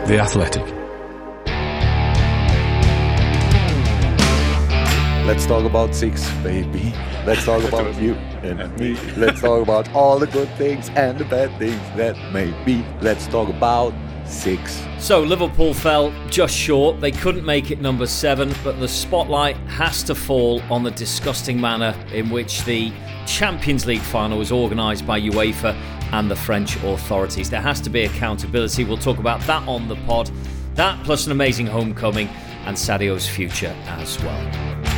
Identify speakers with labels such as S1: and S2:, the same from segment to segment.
S1: The Athletic.
S2: Let's talk about six, baby. Let's talk about you and me. Let's talk about all the good things and the bad things that may be. Let's talk about six.
S3: So Liverpool fell just short. They couldn't make it number 7, but the spotlight has to fall on the disgusting manner in which the Champions League final was organised by UEFA and the French authorities. There has to be accountability. We'll talk about that on the pod. That plus an amazing homecoming and Sadio's future as well.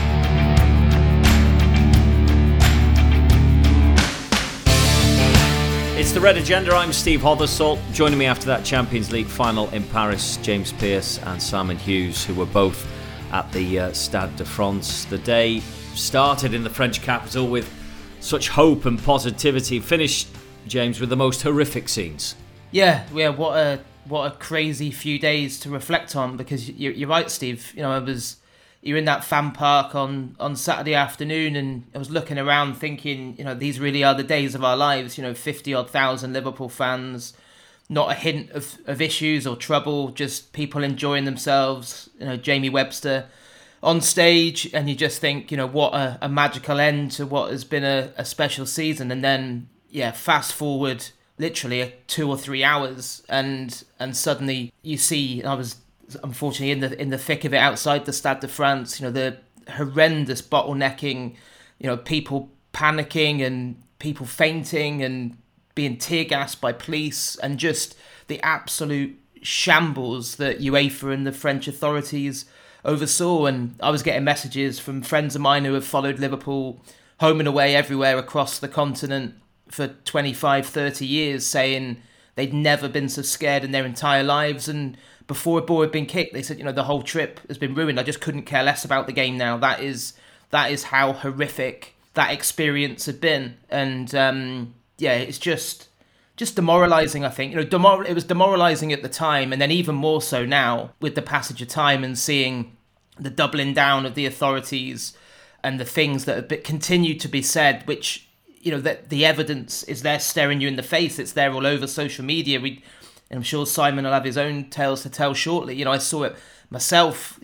S3: It's the Red Agenda. I'm Steve Hothersall. Joining me after that Champions League final in Paris, James Pearce and Simon Hughes, who were both at the Stade de France. The day started in the French capital with such hope and positivity. Finished, James, with the most horrific scenes.
S4: Yeah. What a crazy few days to reflect on. Because you're right, Steve. You're in that fan park on Saturday afternoon, and I was looking around thinking, these really are the days of our lives. 50-odd thousand Liverpool fans, not a hint of issues or trouble, just people enjoying themselves. Jamie Webster on stage, and you just think, what a magical end to what has been a special season. And then, fast forward literally 2 or 3 hours, and suddenly you see, I was unfortunately in the thick of it outside the Stade de France, the horrendous bottlenecking, people panicking and people fainting and being tear gassed by police, and just the absolute shambles that UEFA and the French authorities oversaw. And I was getting messages from friends of mine who have followed Liverpool home and away everywhere across the continent for 25, 30 years, saying they'd never been so scared in their entire lives. And before a ball had been kicked, they said, the whole trip has been ruined. I just couldn't care less about the game now. That is how horrific that experience had been. And it's just demoralising, I think. It was demoralising at the time, and then even more so now with the passage of time and seeing the doubling down of the authorities and the things that have continued to be said, which, that the evidence is there staring you in the face. It's there all over social media. And I'm sure Simon will have his own tales to tell shortly. I saw it myself,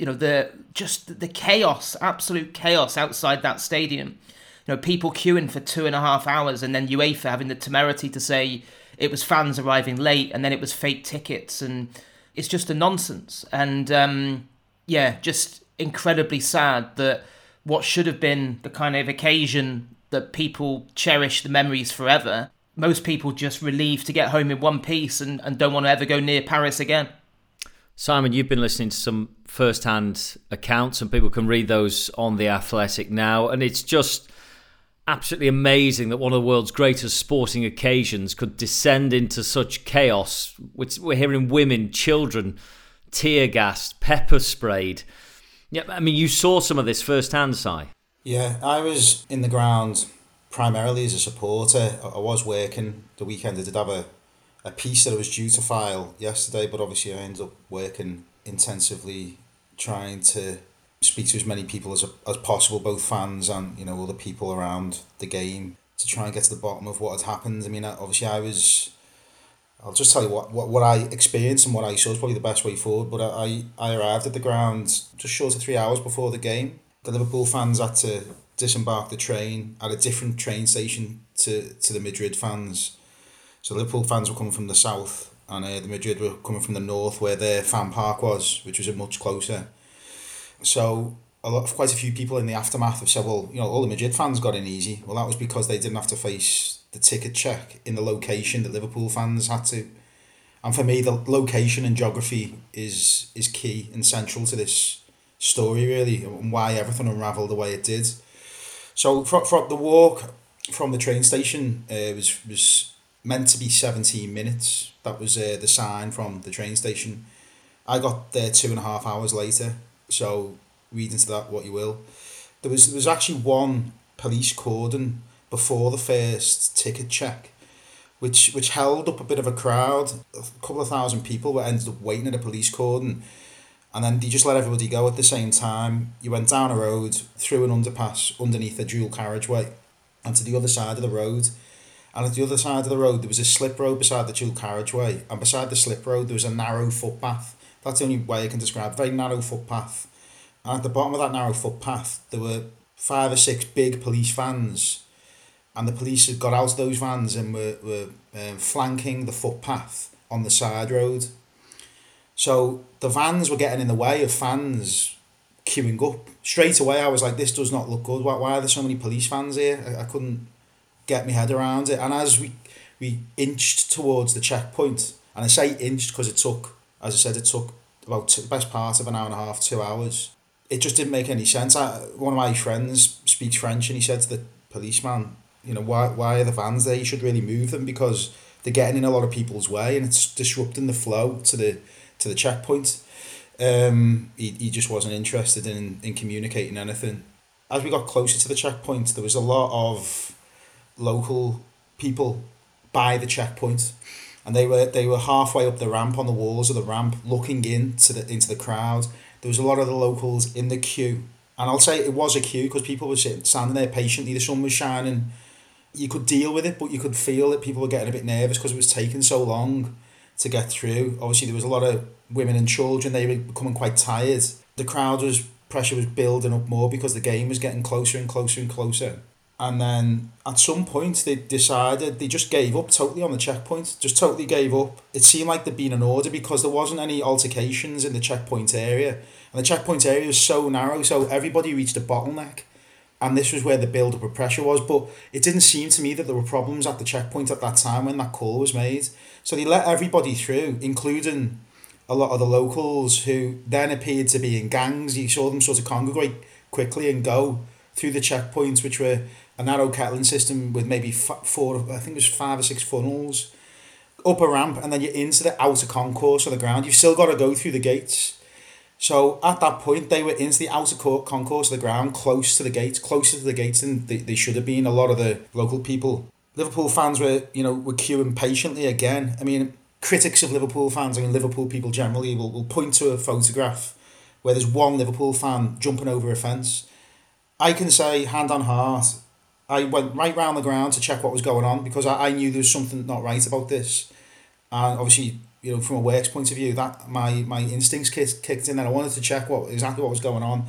S4: the chaos, absolute chaos outside that stadium. People queuing for 2.5 hours, and then UEFA having the temerity to say it was fans arriving late and then it was fake tickets. And it's just a nonsense. And just incredibly sad that what should have been the kind of occasion that people cherish the memories forever, most people just relieved to get home in one piece and don't want to ever go near Paris again.
S3: Simon, you've been listening to some first-hand accounts, and people can read those on The Athletic now, and it's just absolutely amazing that one of the world's greatest sporting occasions could descend into such chaos. We're hearing women, children, tear-gassed, pepper-sprayed. Yeah, I mean, you saw some of this first-hand, Si.
S5: Yeah, I was in the ground primarily as a supporter. I was working the weekend. I did have a piece that I was due to file yesterday, but obviously I ended up working intensively trying to speak to as many people as possible, both fans and other people around the game, to try and get to the bottom of what had happened. I mean, obviously I'll just tell you what I experienced and what I saw is probably the best way forward, but I arrived at the ground just short of 3 hours before the game. The Liverpool fans had to disembark the train at a different train station to the Madrid fans. So Liverpool fans were coming from the south, and the Madrid were coming from the north, where their fan park was, which was much closer. So quite a few people in the aftermath have said, well, all the Madrid fans got in easy. Well, that was because they didn't have to face the ticket check in the location that Liverpool fans had to. And for me, the location and geography is key and central to this story, really, and why everything unravelled the way it did. So from the walk from the train station was meant to be 17 minutes. That was the sign from the train station. I got there 2.5 hours later, so read into that what you will. There was actually one police cordon before the first ticket check, which held up a bit of a crowd. A couple of thousand people were ended up waiting at a police cordon. And then they just let everybody go at the same time. You went down a road, through an underpass, underneath a dual carriageway, and to the other side of the road. And at the other side of the road, there was a slip road beside the dual carriageway. And beside the slip road, there was a narrow footpath. That's the only way I can describe it. Very narrow footpath. And at the bottom of that narrow footpath, there were 5 or 6 big police vans. And the police had got out of those vans and were flanking the footpath on the side road. So the vans were getting in the way of fans queuing up. Straight away, I was like, this does not look good. Why are there so many police vans here? I couldn't get my head around it. And as we inched towards the checkpoint, and I say inched because it took, as I said, it took about the best part of an hour and a half, 2 hours. It just didn't make any sense. One of my friends speaks French, and he said to the policeman, you know, why are the vans there? You should really move them because they're getting in a lot of people's way and it's disrupting the flow to the checkpoint. He just wasn't interested in communicating anything. As we got closer to the checkpoint, there was a lot of local people by the checkpoint, and they were halfway up the ramp, on the walls of the ramp, looking into the crowd. There was a lot of the locals in the queue, and I'll say it was a queue because people were standing there patiently. The sun was shining. You could deal with it, but you could feel that people were getting a bit nervous because it was taking so long to get through. Obviously, there was a lot of women and children. They were becoming quite tired. The pressure was building up more because the game was getting closer and closer and closer. And then at some point, they decided, they just gave up totally on the checkpoint, just totally gave up. It seemed like there'd been an order because there wasn't any altercations in the checkpoint area. And the checkpoint area was so narrow, so everybody reached a bottleneck. And this was where the build-up of pressure was. But it didn't seem to me that there were problems at the checkpoint at that time when that call was made. So they let everybody through, including a lot of the locals who then appeared to be in gangs. You saw them sort of congregate quickly and go through the checkpoints, which were a narrow kettling system with maybe 5 or 6 funnels, up a ramp, and then you're into the outer concourse of the ground. You've still got to go through the gates. So at that point, they were into the outer concourse of the ground, closer to the gates than they should have been. A lot of the local people, Liverpool fans were queuing patiently again. I mean, critics of Liverpool fans, I mean Liverpool people generally, will point to a photograph where there's one Liverpool fan jumping over a fence. I can say, hand on heart, I went right round the ground to check what was going on because I knew there was something not right about this. And obviously, you know, from a work's point of view, that my instincts kicked in and I wanted to check exactly what was going on.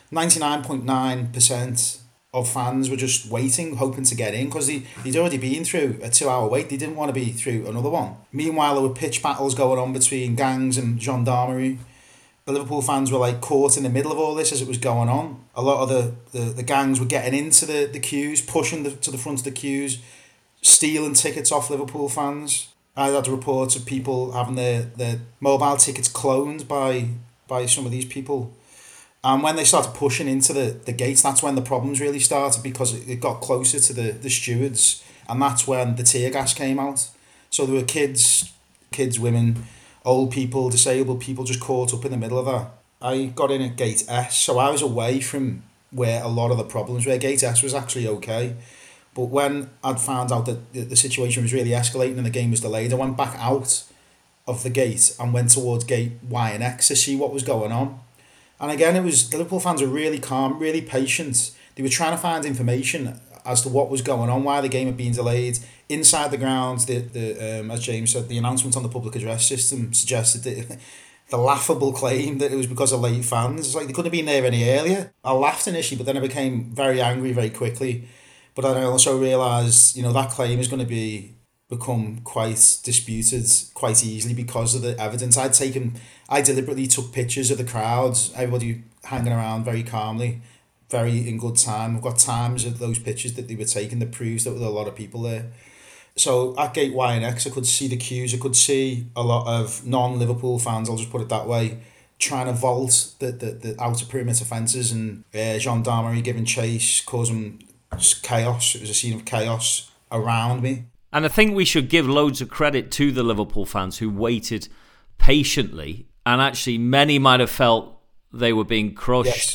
S5: 99.9% of fans were just waiting, hoping to get in because they'd already been through a 2-hour wait. They didn't want to be through another one. Meanwhile, there were pitch battles going on between gangs and gendarmerie. The Liverpool fans were like caught in the middle of all this as it was going on. A lot of the gangs were getting into the queues, pushing to the front of the queues, stealing tickets off Liverpool fans. I had reports of people having their mobile tickets cloned by some of these people. And when they started pushing into the gates, that's when the problems really started because it got closer to the stewards. And that's when the tear gas came out. So there were kids, women, old people, disabled people just caught up in the middle of that. I got in at gate S, so I was away from where a lot of the problems were. Gate S was actually okay. But when I'd found out that the situation was really escalating and the game was delayed, I went back out of the gate and went towards gate Y and X to see what was going on. And again, the Liverpool fans were really calm, really patient. They were trying to find information as to what was going on, why the game had been delayed. Inside the ground, as James said, the announcement on the public address system suggested that the laughable claim that it was because of late fans. It's like they couldn't have been there any earlier. I laughed initially, but then I became very angry very quickly. But I also realised, that claim is going to become quite disputed quite easily because of the evidence. I deliberately took pictures of the crowds, everybody hanging around very calmly, very in good time. I've got times of those pictures that they were taking that proves that there were a lot of people there. So at gate Y and X, I could see the queues. I could see a lot of non-Liverpool fans, I'll just put it that way, trying to vault the outer perimeter fences and gendarmerie giving chase, causing chaos. It was a scene of chaos around me.
S3: And I think we should give loads of credit to the Liverpool fans who waited patiently, and actually many might have felt they were being crushed.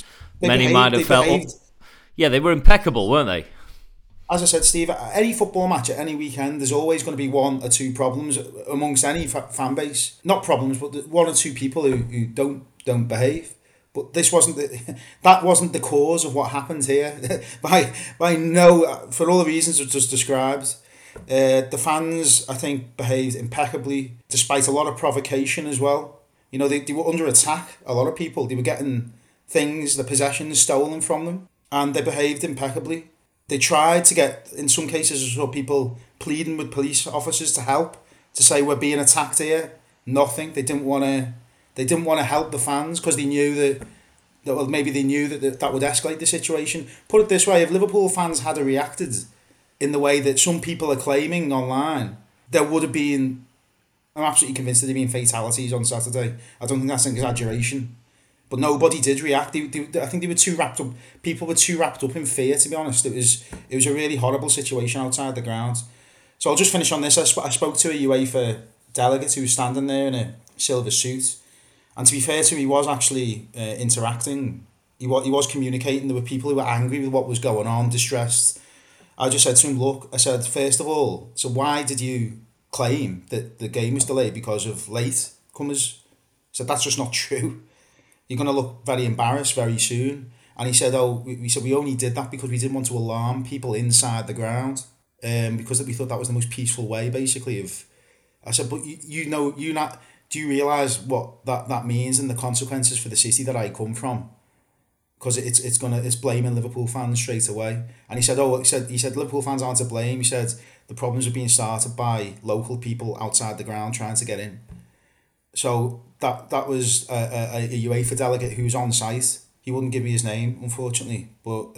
S3: Yes. Yeah, they were impeccable, weren't they?
S5: As I said, Steve, at any football match at any weekend, there's always going to be 1 or 2 problems amongst any fan base. Not problems, but 1 or 2 people who don't behave. But this wasn't the cause of what happened here. by no, for all the reasons I've just described. The fans, I think, behaved impeccably, despite a lot of provocation as well. You know, they were under attack, a lot of people. They were getting things, the possessions stolen from them, and they behaved impeccably. They tried to get, in some cases, I saw people pleading with police officers to help, to say we're being attacked here. Nothing. They didn't want to help the fans because they knew that well, maybe they knew that would escalate the situation. Put it this way, if Liverpool fans had reacted in the way that some people are claiming online, there would have been, I'm absolutely convinced that there have been fatalities on Saturday. I don't think that's an exaggeration. But nobody did react. I think they were too wrapped up. People were too wrapped up in fear, to be honest. It was a really horrible situation outside the ground. So I'll just finish on this. I spoke to a UEFA delegate who was standing there in a silver suit. And to be fair to him, he was actually interacting. He was communicating. There were people who were angry with what was going on, distressed. I just said to him, look, I said, first of all, so why did you claim that the game was delayed because of late comers? I said, that's just not true. You're going to look very embarrassed very soon. And he said, we only did that because we didn't want to alarm people inside the ground, because we thought that was the most peaceful way, basically. I said, but do you realise what that means and the consequences for the city that I come from? Because it's blaming Liverpool fans straight away. And he said, Liverpool fans aren't to blame. He said the problems are being started by local people outside the ground trying to get in. So that was a UEFA delegate who was on site. He wouldn't give me his name, unfortunately, but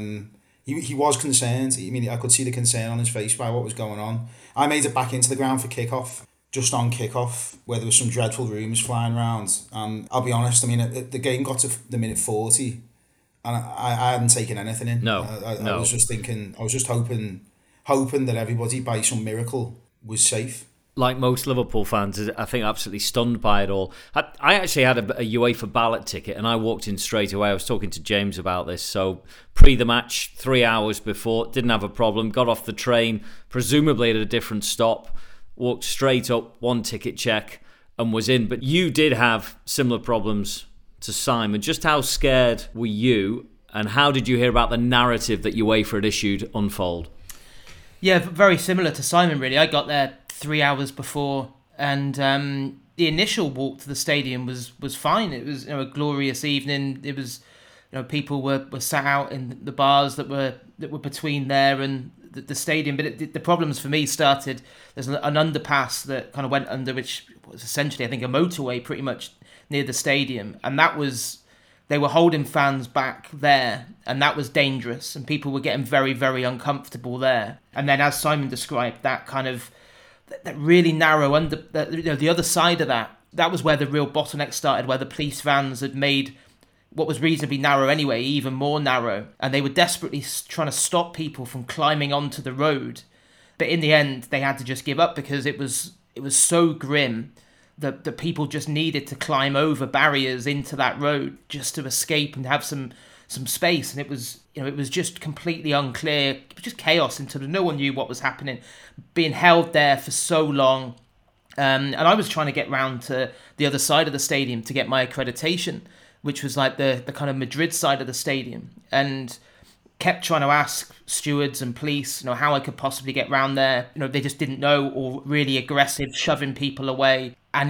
S5: he was concerned. I mean, I could see the concern on his face by what was going on. I made it back into the ground for kickoff, just on kickoff, where there was some dreadful rumours flying around. And I'll be honest, I mean, the game got to the minute 40, and I hadn't taken anything in.
S3: No,
S5: I was just thinking, I was just hoping that everybody, by some miracle, was safe.
S3: Like most Liverpool fans, I think absolutely stunned by it all. I actually had a UEFA ballot ticket and I walked in straight away. I was talking to James about this. So pre the match, 3 hours before, didn't have a problem. Got off the train, presumably at a different stop, walked straight up, one ticket check and was in. But you did have similar problems to Simon. Just how scared were you and how did you hear about the narrative that UEFA had issued unfold?
S4: Yeah, very similar to Simon, really. I got there 3 hours before, and the initial walk to the stadium was fine. It was a glorious evening. It was people were sat out in the bars that were between there and the stadium. But the problems for me started. There's an underpass that kind of went under, which was essentially I think a motorway, pretty much near the stadium, and that was. They were holding fans back there, and that was dangerous, and people were getting very, very uncomfortable there. And then, as Simon described, that kind of that really narrow the other side of that was where the real bottleneck started, where the police vans had made what was reasonably narrow anyway even more narrow, and they were desperately trying to stop people from climbing onto the road. But in the end, they had to just give up because it was so grim. The people just needed to climb over barriers into that road just to escape and have some space, and it was just completely unclear. It was just chaos in terms of no one knew what was happening, being held there for so long. And I was trying to get round to the other side of the stadium to get my accreditation, which was like the kind of Madrid side of the stadium, and kept trying to ask stewards and police, how I could possibly get round there. They just didn't know, or really aggressive, shoving people away. And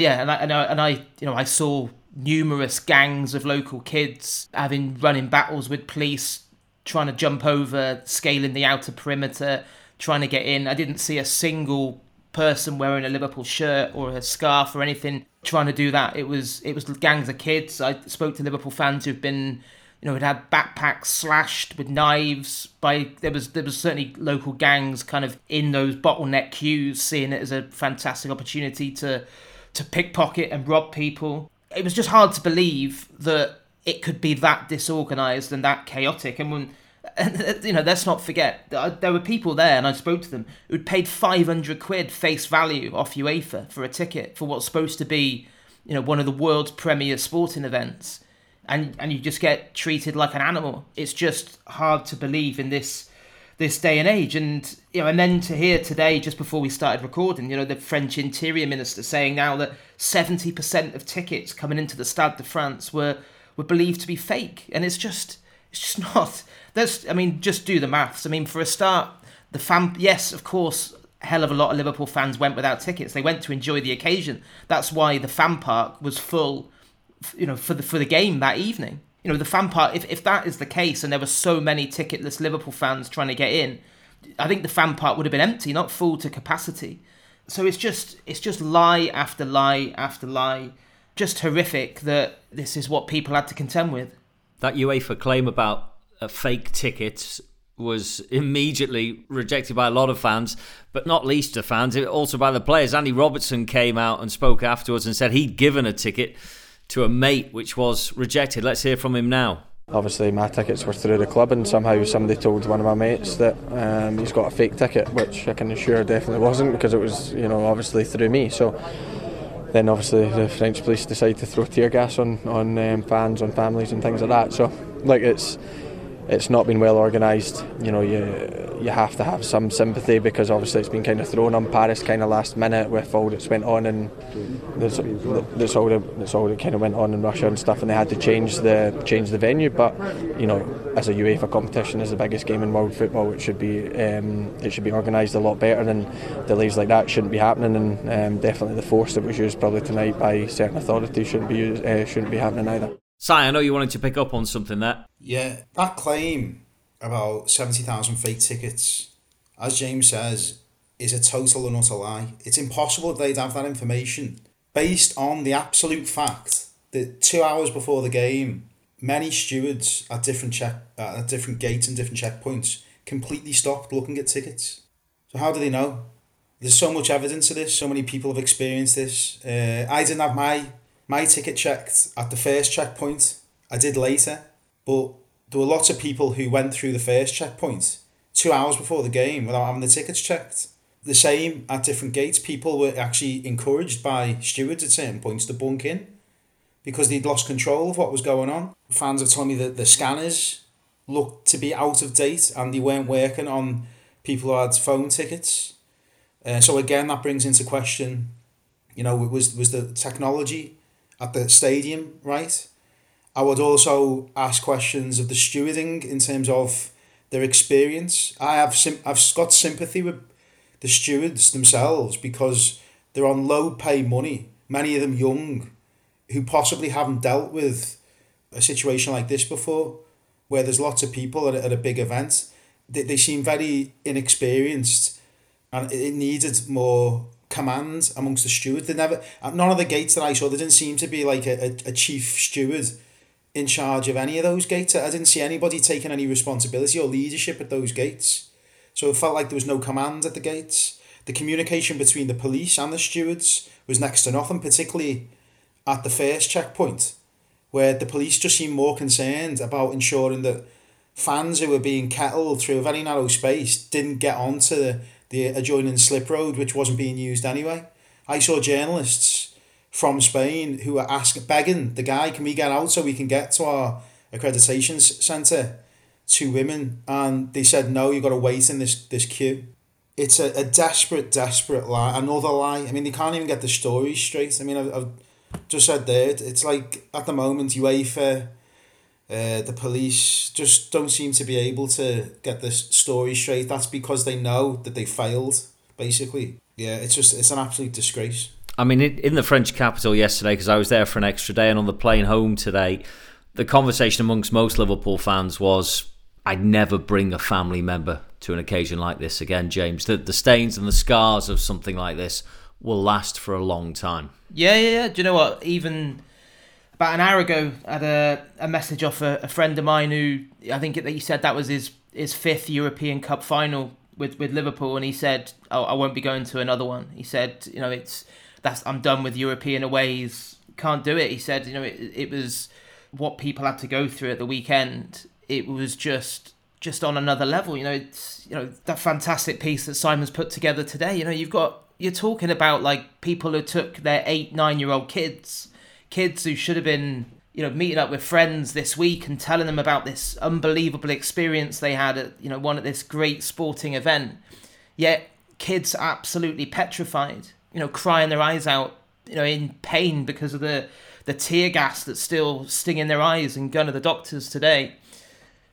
S4: I saw numerous gangs of local kids running battles with police, trying to jump over, scaling the outer perimeter, trying to get in. I didn't see a single person wearing a Liverpool shirt or a scarf or anything trying to do that. It was gangs of kids. I spoke to Liverpool fans who've been, had had backpacks slashed with knives by. There was certainly local gangs kind of in those bottleneck queues, seeing it as a fantastic opportunity to pickpocket and rob people. It was just hard to believe that it could be that disorganised and that chaotic. And let's not forget, there were people there, and I spoke to them, who'd paid 500 quid face value off UEFA for a ticket for what's supposed to be, one of the world's premier sporting events. And you just get treated like an animal. It's just hard to believe in this day and age. And and then to hear today, just before we started recording, the French Interior Minister saying now that 70% of tickets coming into the Stade de France were believed to be fake. And it's just not. Just do the maths. For a start, yes, of course, hell of a lot of Liverpool fans went without tickets. They went to enjoy the occasion. That's why the fan park was full, for the game that evening. The fan park, if that is the case, and there were so many ticketless Liverpool fans trying to get in, I think the fan park would have been empty, not full to capacity. So it's just lie after lie after lie. Just horrific that this is what people had to contend with.
S3: That UEFA claim about fake tickets was immediately rejected by a lot of fans, but not least the fans, also by the players. Andy Robertson came out and spoke afterwards and said he'd given a ticket to a mate, which was rejected. Let's hear from him now.
S1: Obviously my tickets were through the club, and somehow somebody told one of my mates that he's got a fake ticket, which I can assure definitely wasn't, because it was obviously through me. So then obviously the French police decided to throw tear gas on fans, on families and things like that. So it's not been well organised. You have to have some sympathy, because obviously it's been kind of thrown on Paris kind of last minute with all that's went on, and that's all that kind of went on in Russia and stuff, and they had to change the venue. But as a UEFA competition, as the biggest game in world football, it should be organised a lot better, and delays like that shouldn't be happening. And definitely the force that was used probably tonight by certain authorities shouldn't be happening either.
S3: Si, I know you wanted to pick up on something there.
S5: Yeah, that claim about 70,000 fake tickets, as James says, is a total and utter lie. It's impossible that they'd have that information based on the absolute fact that 2 hours before the game, many stewards at different gates and different checkpoints completely stopped looking at tickets. So how do they know? There's so much evidence of this. So many people have experienced this. I didn't have my ticket checked at the first checkpoint. I did later, but there were lots of people who went through the first checkpoint 2 hours before the game without having the tickets checked. The same at different gates. People were actually encouraged by stewards at certain points to bunk in because they'd lost control of what was going on. Fans have told me that the scanners looked to be out of date and they weren't working on people who had phone tickets. So again, that brings into question, was the technology at the stadium right? I would also ask questions of the stewarding in terms of their experience. I've got sympathy with the stewards themselves because they're on low pay money, many of them young, who possibly haven't dealt with a situation like this before, where there's lots of people at a big event. They seem very inexperienced, and it needed more command amongst the stewards. None of the gates that I saw, there didn't seem to be like a chief steward in charge of any of those gates. I didn't see anybody taking any responsibility or leadership at those gates. So it felt like there was no command at the gates. The communication between the police and the stewards was next to nothing, particularly at the first checkpoint, where the police just seemed more concerned about ensuring that fans who were being kettled through a very narrow space didn't get onto the adjoining slip road, which wasn't being used anyway. I saw journalists from Spain who were begging the guy, can we get out so we can get to our accreditation centre? 2 women, and they said, no, you've got to wait in this queue. It's a desperate lie, another lie. I mean, they can't even get the story straight. I mean, I've just said there, it's like at the moment UEFA, the police just don't seem to be able to get this story straight. That's because they know that they failed, basically. Yeah, it's an absolute disgrace.
S3: I mean, in the French capital yesterday, because I was there for an extra day, and on the plane home today, the conversation amongst most Liverpool fans was, I'd never bring a family member to an occasion like this again, James. The stains and the scars of something like this will last for a long time.
S4: Yeah. Do you know what? Even about an hour ago, I had a message off a friend of mine who, I think that he said that was his 5th European Cup final with Liverpool, and he said, I won't be going to another one. He said, I'm done with European aways, can't do it. He said, it was what people had to go through at the weekend. It was just on another level. That fantastic piece that Simon's put together today. You're talking about like people who took their 8-9-year-old kids who should have been meeting up with friends this week and telling them about this unbelievable experience they had at one at this great sporting event. Yet kids are absolutely petrified, crying their eyes out, in pain because of the tear gas that's still stinging their eyes and going to the doctors today.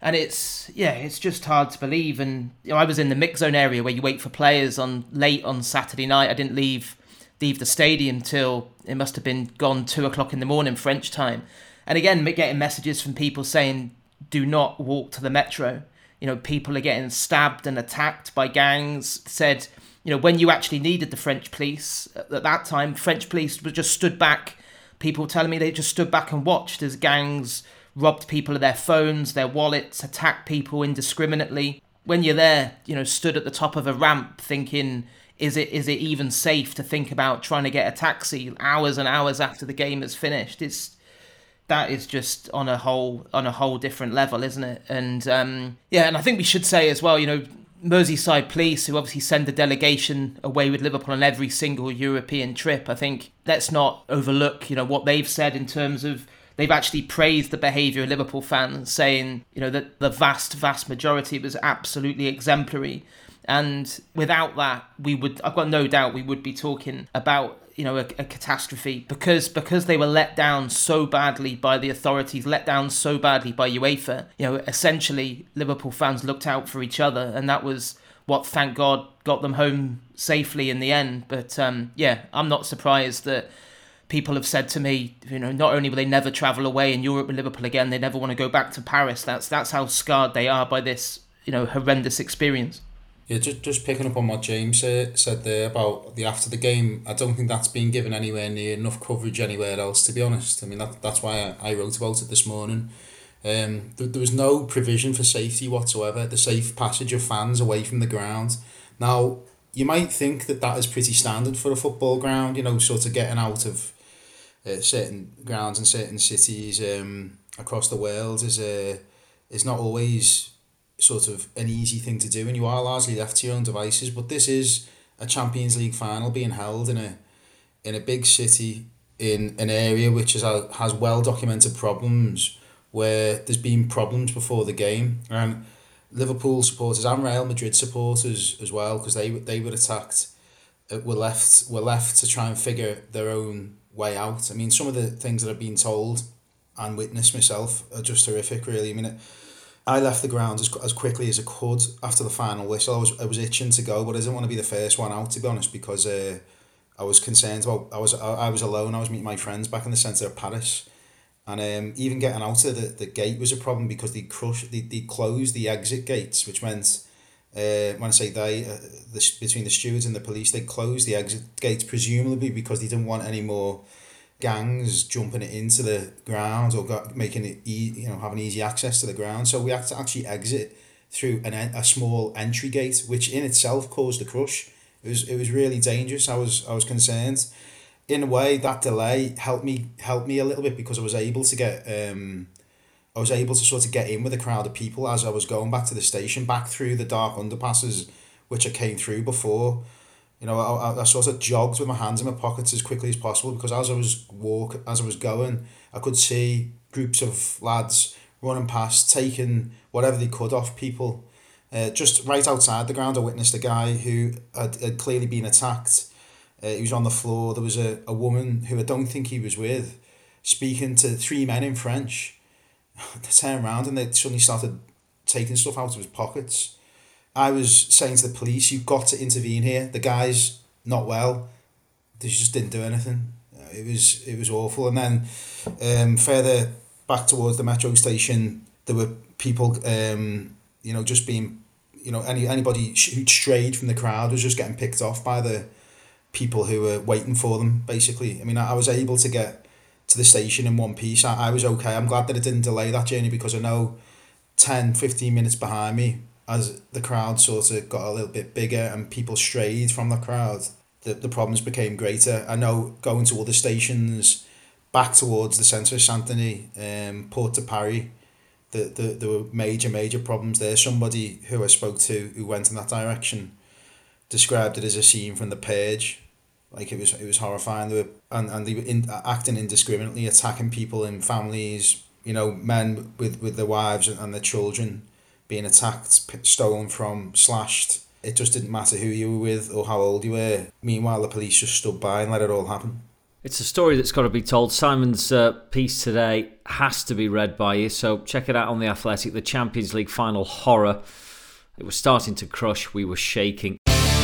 S4: And it's just hard to believe. And I was in the mix zone area where you wait for players late on Saturday night. I didn't leave the stadium till it must have been gone 2:00 in the morning French time. And again, getting messages from people saying, do not walk to the metro. People are getting stabbed and attacked by gangs. Said, when you actually needed the French police at that time, French police just stood back. People telling me they just stood back and watched as gangs robbed people of their phones, their wallets, attacked people indiscriminately. When you're there, stood at the top of a ramp thinking, is it even safe to think about trying to get a taxi hours and hours after the game is finished? That is just on a whole different level, isn't it? And and I think we should say as well, Merseyside Police, who obviously send a delegation away with Liverpool on every single European trip, I think let's not overlook, what they've said in terms of they've actually praised the behaviour of Liverpool fans, saying, that the vast majority was absolutely exemplary. And without that, I've got no doubt we would be talking about, a catastrophe because they were let down so badly by the authorities, let down so badly by UEFA. Essentially, Liverpool fans looked out for each other, and that was what, thank God, got them home safely in the end. But I'm not surprised that people have said to me, not only will they never travel away in Europe with Liverpool again, they never want to go back to Paris. That's how scarred they are by this, horrendous experience.
S5: Yeah, just picking up on what James said there about after the game, I don't think that's been given anywhere near enough coverage anywhere else, to be honest. I mean, that's why I wrote about it this morning. There was no provision for safety whatsoever, the safe passage of fans away from the ground. Now, you might think that is pretty standard for a football ground, sort of getting out of certain grounds in certain cities across the world is not always sort of an easy thing to do, and you are largely left to your own devices. But this is a Champions League final being held in a big city in an area which has well documented problems, where there's been problems before the game, and Liverpool supporters and Real Madrid supporters as well, because they were attacked, were left to try and figure their own way out. I mean, some of the things that I've been told and witnessed myself are just horrific, really. I mean, I left the ground as quickly as I could after the final whistle. I was itching to go, but I didn't want to be the first one out, to be honest, because I was concerned about. I was alone. I was meeting my friends back in the centre of Paris, and even getting out of the gate was a problem because they closed the exit gates, which meant when I say between the stewards and the police, they closed the exit gates presumably because they didn't want any more gangs jumping it into the ground or making it having easy access to the ground. So we had to actually exit through a small entry gate, which in itself caused a crush. It was really dangerous. I was concerned. In a way, that delay helped me a little bit because I was able to sort of get in with a crowd of people as I was going back to the station, back through the dark underpasses which I came through before. I sort of jogged with my hands in my pockets as quickly as possible because as I was going, I could see groups of lads running past, taking whatever they could off people. Just right outside the ground, I witnessed a guy who had clearly been attacked. He was on the floor. There was a woman who I don't think he was with, speaking to three men in French. They turned around and they suddenly started taking stuff out of his pockets. I was saying to the police, you've got to intervene here. The guy's not well. They just didn't do anything. It was awful. And then further back towards the metro station, there were people, just being, anybody who'd strayed from the crowd was just getting picked off by the people who were waiting for them, basically. I mean, I was able to get to the station in one piece. I was okay. I'm glad that it didn't delay that journey because I know 10, 15 minutes behind me, as the crowd sort of got a little bit bigger and people strayed from the crowd, the problems became greater. I know going to other stations back towards the centre of Saint-Denis, Port de Paris, there were major problems there. Somebody who I spoke to who went in that direction described it as a scene from The Purge. Like it was horrifying. They were acting indiscriminately, attacking people in families, men with their wives and their children being attacked, stolen from, slashed. It just didn't matter who you were with or how old you were. Meanwhile, the police just stood by and let it all happen.
S3: It's a story that's got to be told. Simon's piece today has to be read by you, so check it out on The Athletic, the Champions League final horror. It was starting to crush, we were shaking.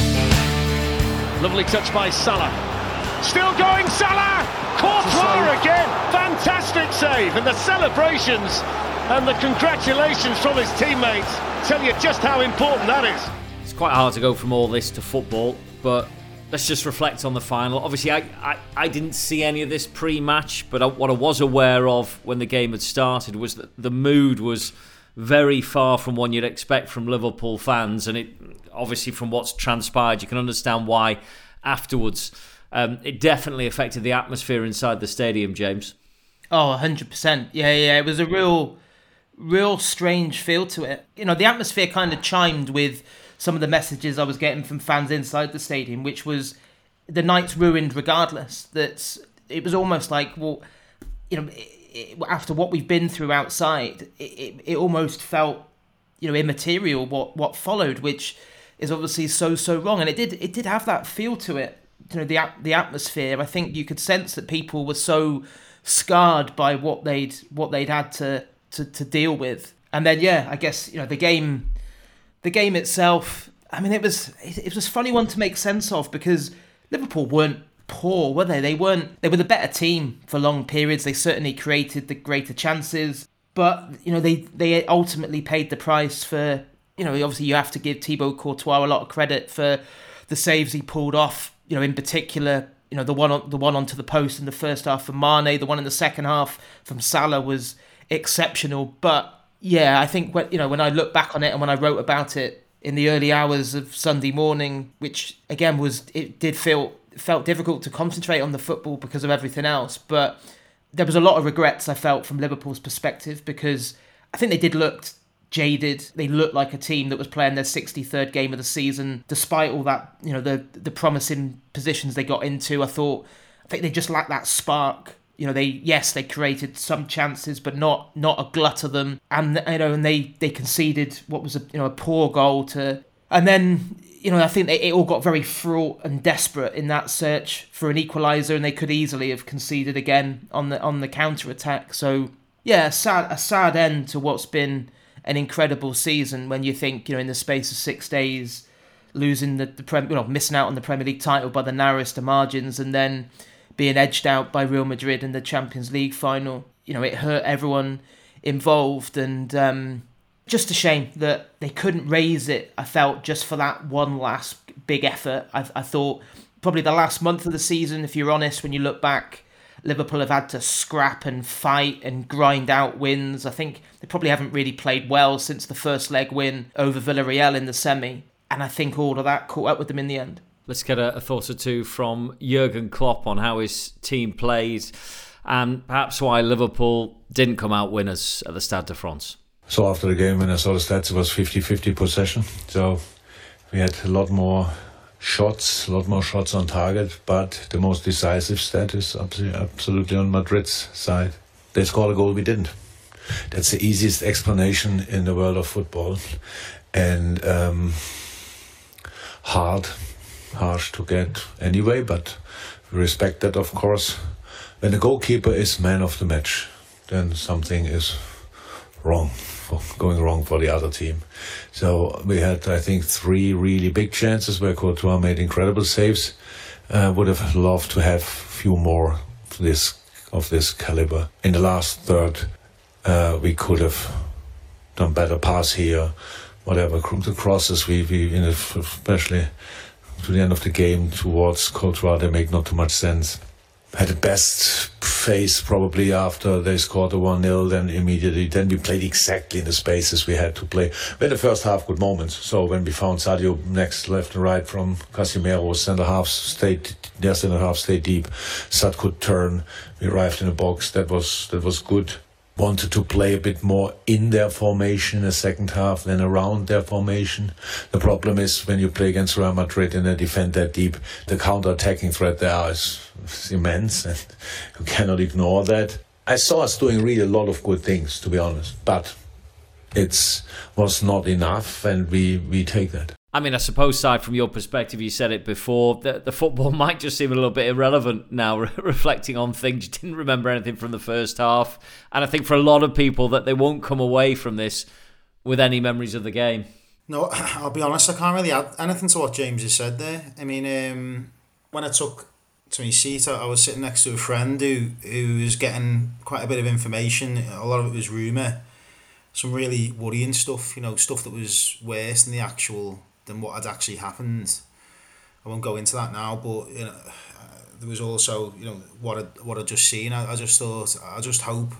S6: Lovely touch by Salah. Still going, Salah! Courtois again! Fantastic save, and the celebrations and the congratulations from his teammates tell you just how important that is.
S3: It's quite hard to go from all this to football, but let's just reflect on the final. Obviously, I didn't see any of this pre-match, but what I was aware of when the game had started was that the mood was very far from one you'd expect from Liverpool fans, and it obviously from what's transpired, you can understand why afterwards. It definitely affected the atmosphere inside the stadium, James.
S4: Oh, 100%. Yeah. It was a real strange feel to it. You know, the atmosphere kind of chimed with some of the messages I was getting from fans inside the stadium, which was the night's ruined regardless. That it was almost like, well, you know, after what we've been through outside, it almost felt, you know, immaterial what followed, which is obviously so wrong. And it did have that feel to it. You know, the atmosphere. I think you could sense that people were so scarred by what they'd had to deal with. And then I guess, you know, the game itself, I mean, it was a funny one to make sense of, because Liverpool weren't poor, were they? They were the better team for long periods. They certainly created the greater chances, but, you know, they ultimately paid the price for, you know, obviously you have to give Thibaut Courtois a lot of credit for the saves he pulled off, you know, in particular, you know, the one onto the post in the first half from Mane, the one in the second half from Salah was exceptional. But I think when I look back on it and when I wrote about it in the early hours of Sunday morning, which again felt difficult to concentrate on the football because of everything else, but there was a lot of regrets I felt from Liverpool's perspective, because I think they did look jaded. They looked like a team that was playing their 63rd game of the season, despite all that, you know, the promising positions they got into. I think they just lacked that spark. You know, they created some chances, but not a glut of them. And, you know, and they conceded what was a poor goal to, and then, you know, I think it all got very fraught and desperate in that search for an equaliser, and they could easily have conceded again on the counter attack. So a sad end to what's been an incredible season, when you think, you know, in the space of 6 days, losing missing out on the Premier League title by the narrowest of margins, and then being edged out by Real Madrid in the Champions League final. You know, it hurt everyone involved, and just a shame that they couldn't raise it, I felt, just for that one last big effort. I thought probably the last month of the season, if you're honest, when you look back, Liverpool have had to scrap and fight and grind out wins. I think they probably haven't really played well since the first leg win over Villarreal in the semi. And I think all of that caught up with them in the end.
S3: Let's get a thought or two from Jurgen Klopp on how his team played and perhaps why Liverpool didn't come out winners at the Stade de France.
S7: So after the game, when I saw the stats, it was 50-50 possession. So we had a lot more shots on target, but the most decisive stat is absolutely on Madrid's side. They scored a goal, we didn't. That's the easiest explanation in the world of football, and harsh to get anyway, but we respect that, of course. When the goalkeeper is man of the match, then something is going wrong for the other team. So we had, I think, 3 really big chances where Courtois made incredible saves. Would have loved to have a few more of this caliber. In the last third, we could have done better pass here, whatever. The crosses, we especially to the end of the game towards Courtois, they make not too much sense. Had the best phase probably after they scored the 1-0, then we played exactly in the spaces we had to play. We had the first half good moments, so when we found Sadio next, left and right from Casemiro, centre half stayed deep. Sad could turn, we arrived in the box, that was good. Wanted to play a bit more in their formation in the second half than around their formation. The problem is when you play against Real Madrid and they defend that deep, the counter-attacking threat there is immense, and you cannot ignore that. I saw us doing really a lot of good things, to be honest, but it was not enough, and we take that.
S3: I mean, I suppose, aside from your perspective, you said it before, the football might just seem a little bit irrelevant now, reflecting on things. You didn't remember anything from the first half. And I think for a lot of people that they won't come away from this with any memories of the game.
S5: No, I'll be honest, I can't really add anything to what James has said there. I mean, when I took to my seat, I was sitting next to a friend who was getting quite a bit of information. A lot of it was rumour. Some really worrying stuff, stuff that was worse than what had actually happened. I won't go into that now, but there was also what I just seen. I just thought, I just hope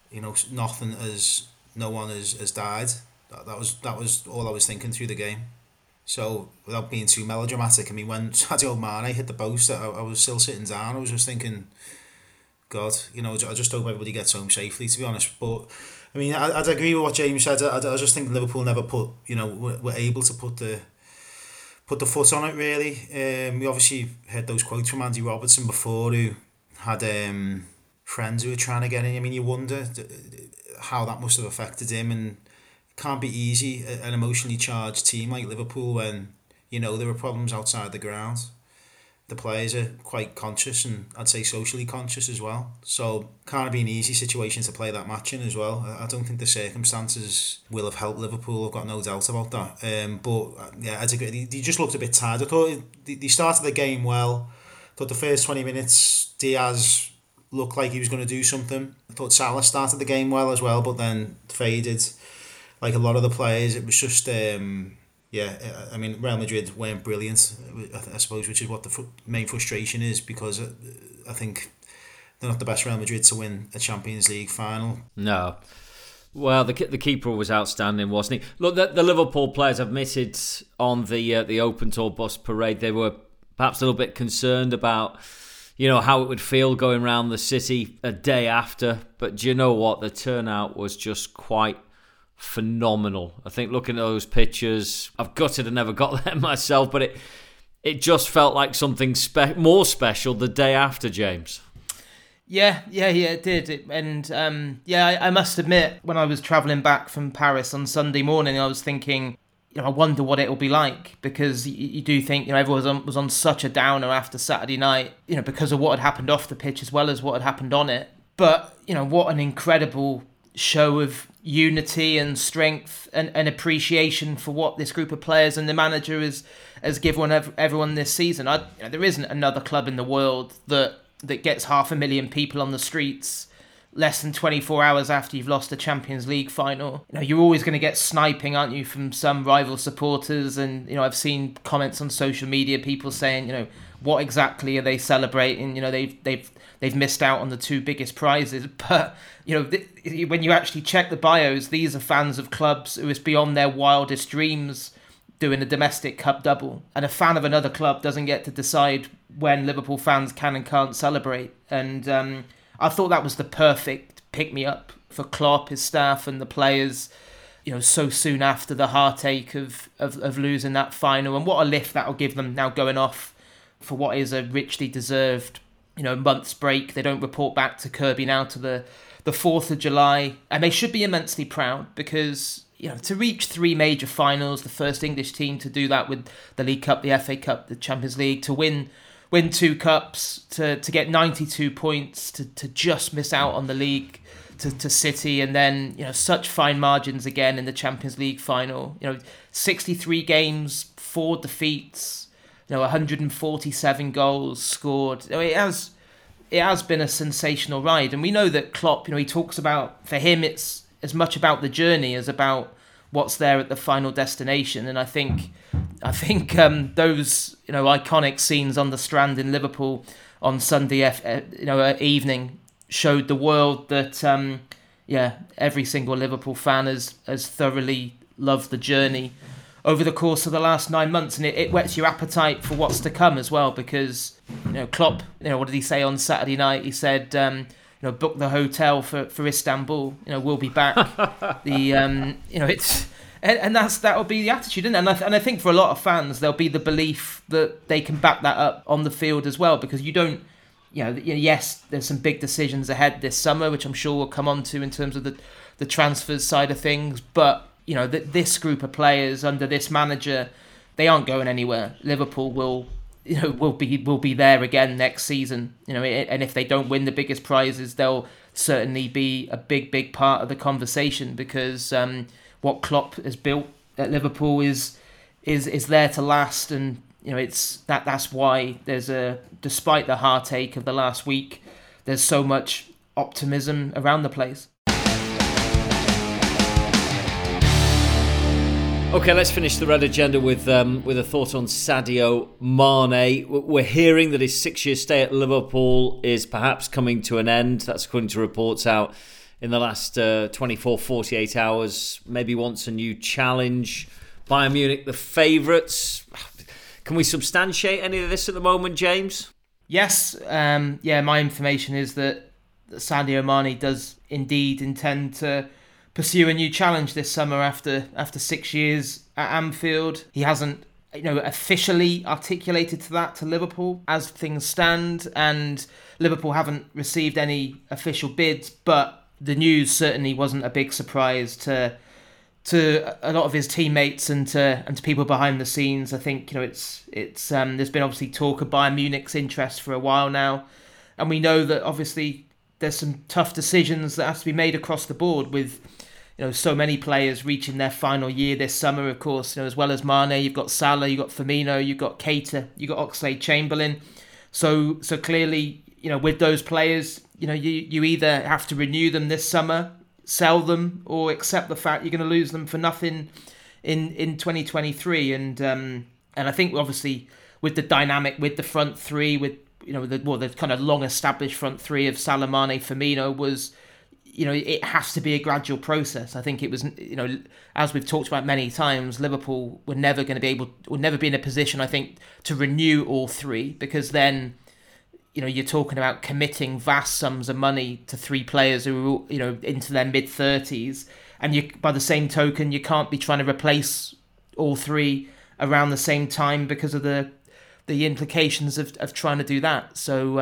S5: no one has died. That was all I was thinking through the game. So without being too melodramatic, I mean, when Sadio Mane hit the post, I was still sitting down. I was just thinking, God, I just hope everybody gets home safely, to be honest. But I mean, I'd agree with what James said. I just think Liverpool never were able to put the foot on it, really. We obviously heard those quotes from Andy Robertson before, who had friends who were trying to get in. I mean, you wonder how that must have affected him, and it can't be easy, an emotionally charged team like Liverpool, when there are problems outside the ground. The players are quite conscious, and I'd say socially conscious as well. So can't be an easy situation to play that match in as well. I don't think the circumstances will have helped Liverpool. I've got no doubt about that. But yeah, I'd agree. They just looked a bit tired. I thought they started the game well. I thought the first 20 minutes, Diaz looked like he was going to do something. I thought Salah started the game well as well, but then faded. Like a lot of the players, it was just... I mean, Real Madrid weren't brilliant, I suppose, which is what the main frustration is, because I think they're not the best Real Madrid to win a Champions League final.
S3: No. Well, the keeper was outstanding, wasn't he? Look, the Liverpool players admitted on the Open Tour bus parade they were perhaps a little bit concerned about, how it would feel going around the city a day after. But do you know what? The turnout was just quite phenomenal. I think looking at those pictures, I've gutted I never got there myself, but it just felt like something more special the day after, James.
S4: Yeah, it did. I must admit, when I was travelling back from Paris on Sunday morning, I was thinking, I wonder what it'll be like, because you do think, everyone was on such a downer after Saturday night, because of what had happened off the pitch as well as what had happened on it. But, what an incredible show of unity and strength and appreciation for what this group of players and the manager has given everyone this season. There isn't another club in the world that gets 500,000 people on the streets less than 24 hours after you've lost a Champions League final. You're always going to get sniping, aren't you, from some rival supporters? And I've seen comments on social media, people saying, what exactly are they celebrating? They've missed out on the two biggest prizes. But when you actually check the bios, these are fans of clubs who is beyond their wildest dreams doing a domestic cup double. And a fan of another club doesn't get to decide when Liverpool fans can and can't celebrate. And I thought that was the perfect pick-me-up for Klopp, his staff and the players, so soon after the heartache of losing that final. And what a lift that'll give them now going off for what is a richly deserved month's break. They don't report back to Kirby now to the 4th of July. And they should be immensely proud, because to reach 3 major finals, the first English team to do that with the League Cup, the FA Cup, the Champions League, to win 2 cups, to get 92 points, to just miss out on the league to City, and then such fine margins again in the Champions League final. 63 games, 4 defeats, 147 goals scored. It has been a sensational ride, and we know that Klopp, he talks about, for him it's as much about the journey as about what's there at the final destination. And I think those iconic scenes on the Strand in Liverpool on Sunday evening showed the world that every single Liverpool fan has thoroughly loved the journey over the course of the last 9 months, and it whets your appetite for what's to come as well, because Klopp, what did he say on Saturday night? He said, book the hotel for Istanbul. We'll be back. It's and that'll be the attitude, isn't it? And I think for a lot of fans, there'll be the belief that they can back that up on the field as well, because you don't. Yes, there's some big decisions ahead this summer, which I'm sure we'll come on to in terms of the transfers side of things, but. That this group of players under this manager they aren't going anywhere. Liverpool will be there again next season. And if they don't win the biggest prizes, they'll certainly be a big part of the conversation, because what Klopp has built at Liverpool is there to last, and that's why despite the heartache of the last week, there's so much optimism around the place.
S3: Okay, let's finish the Red Agenda with a thought on Sadio Mane. We're hearing that his 6-year stay at Liverpool is perhaps coming to an end. That's according to reports out in the last 24, 48 hours. Maybe wants a new challenge. Bayern Munich, the favourites. Can we substantiate any of this at the moment, James?
S4: Yes. My information is that Sadio Mane does indeed intend to pursue a new challenge this summer after 6 years at Anfield. He hasn't officially articulated that to Liverpool as things stand, and Liverpool haven't received any official bids, but the news certainly wasn't a big surprise to a lot of his teammates and to people behind the scenes. I think it's there's been obviously talk of Bayern Munich's interest for a while now, and we know that obviously there's some tough decisions that have to be made across the board with so many players reaching their final year this summer. Of course, as well as Mane, you've got Salah, you've got Firmino, you've got Keita, you've got Oxlade-Chamberlain. So clearly, with those players, you either have to renew them this summer, sell them, or accept the fact you're going to lose them for nothing in 2023. And I think obviously with the dynamic with the front three, with the kind of long established front three of Salah, Mane, Firmino was, it has to be a gradual process. I think it was, as we've talked about many times, Liverpool were never be in a position, I think, to renew all three, because then, you're talking about committing vast sums of money to three players who are, into their mid-30s. And by the same token, you can't be trying to replace all three around the same time because of the implications of trying to do that. So,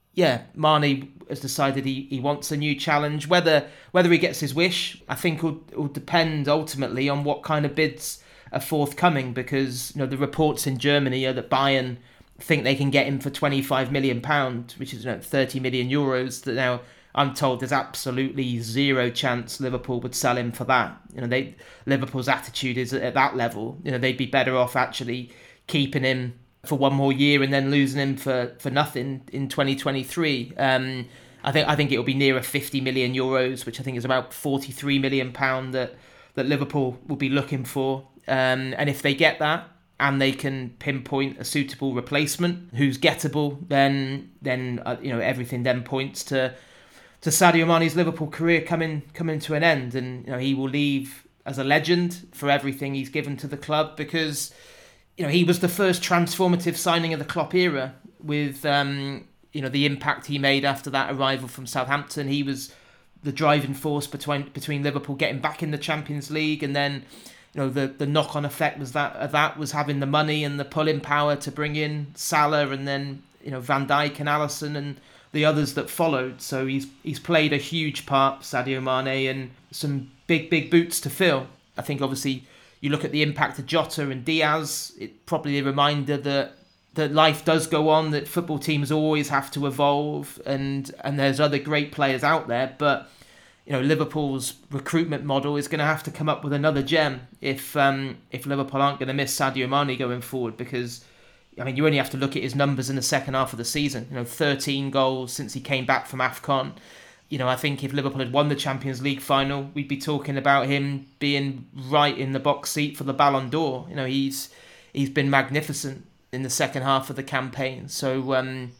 S4: Mane has decided he wants a new challenge. Whether he gets his wish, I think will depend ultimately on what kind of bids are forthcoming, because the reports in Germany are that Bayern think they can get him for £25 million, which is 30 million euros. That now I'm told there's absolutely zero chance Liverpool would sell him for that. Liverpool's attitude is at that level. They'd be better off actually keeping him for one more year and then losing him for nothing in 2023. I think it'll be nearer 50 million euros, which I think is about £43 million that Liverpool will be looking for. And if they get that, and they can pinpoint a suitable replacement who's gettable, then everything then points to Sadio Mane's Liverpool career coming to an end, and he will leave as a legend for everything he's given to the club, because he was the first transformative signing of the Klopp era with the impact he made after that arrival from Southampton. He was the driving force between Liverpool getting back in the Champions League, and then the knock-on effect was that was having the money and the pulling power to bring in Salah, and then Van Dijk and Alisson and the others that followed. So he's played a huge part, Sadio Mane, and some big boots to fill. I think obviously you look at the impact of Jota and Diaz, it's probably a reminder that life does go on, that football teams always have to evolve, and there's other great players out there, but Liverpool's recruitment model is going to have to come up with another gem if Liverpool aren't going to miss Sadio Mane going forward, because you only have to look at his numbers in the second half of the season. 13 goals since he came back from AFCON. I think if Liverpool had won the Champions League final, we'd be talking about him being right in the box seat for the Ballon d'Or. He's been magnificent in the second half of the campaign. So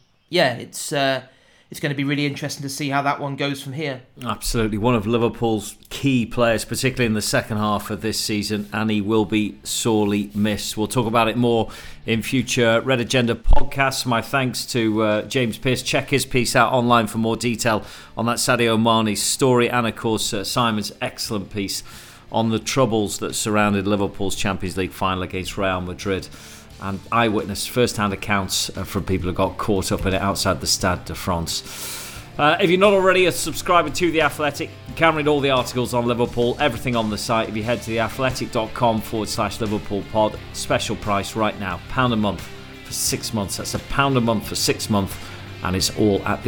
S4: it's going to be really interesting to see how that one goes from here. Absolutely. One of Liverpool's key players, particularly in the second half of this season, and he will be sorely missed. We'll talk about it more in future Red Agenda podcasts. My thanks to James Pearce. Check his piece out online for more detail on that Sadio Mane story, and of course Simon's excellent piece on the troubles that surrounded Liverpool's Champions League final against Real Madrid, and eyewitness first-hand accounts from people who got caught up in it outside the Stade de France.
S3: If you're not already a subscriber to The Athletic, you can read all the articles on Liverpool, everything on the site. If you head to theathletic.com/Liverpool pod, special price right now, £1 a month for 6 months. That's £1 a month for 6 months, and it's all at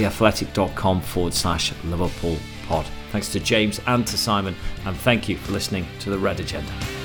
S3: theathletic.com/Liverpool pod. Thanks to James and to Simon, and thank you for listening to The Red Agenda.